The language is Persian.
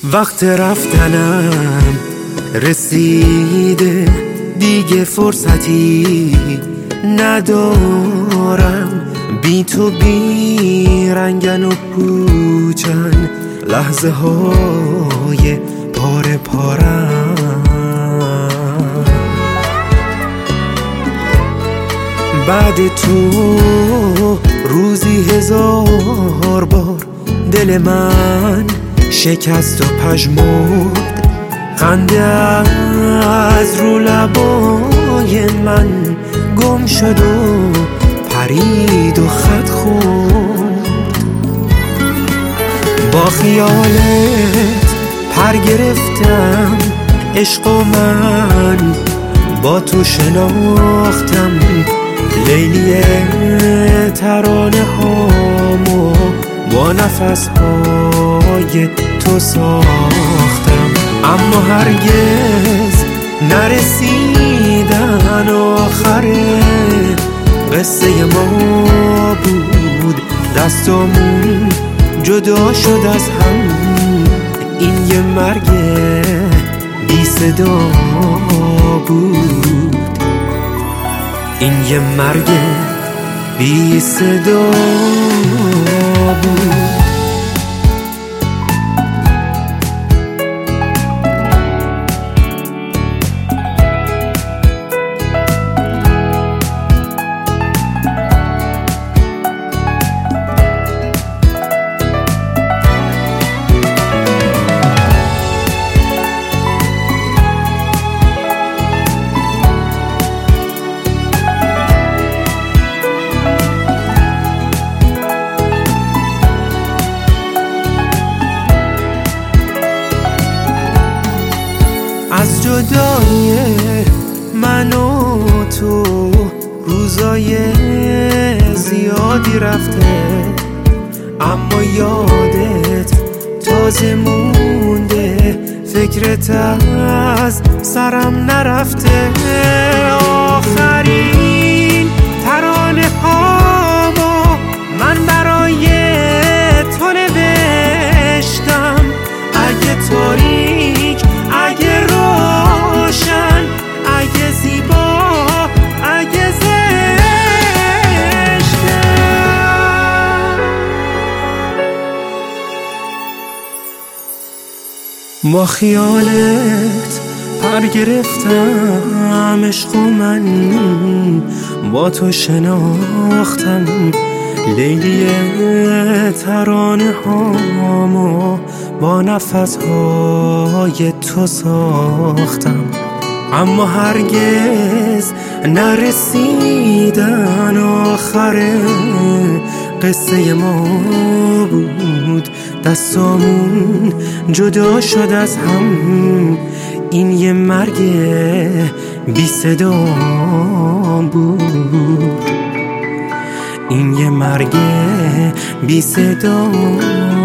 وقت رفتنم رسیده، دیگه فرصتی ندارم. بی تو بی رنگن و پوچن لحظه های پاره پارم. بعد تو روزی 1000 بار دل من شکست و پژمرد. خنده از رو لبای من گم شد و پرید و خط خورد. با خیالت پر گرفتم عشق و من با تو شناختم. لیلی ترانه هامو با نفس های تو ساختم، اما هرگز نرسیدن آخر قصه ما بود. دستامون جدا شد از هم، این یه مرگ بی صدا بود. این یه مرگ بی صدا بود. از جدایی من و تو روزای زیادی رفته، اما یادت تازه مونده، فکرت از سرم نرفته. آخرین ترانه هامو من برای تو نوشتم. اگه تاریک، اگه روشن، اگه زیبا، اگه زشتم. با خیالت پر گرفتم عشق و من با تو شناختم. لیلی ترانه هامو با نفس های تو ساختم، اما هرگز نرسیدن آخر قصه ما بود. دستامون جدا شد از هم، این یه مرگ بی صدا بود. این یه مرگ بی صدا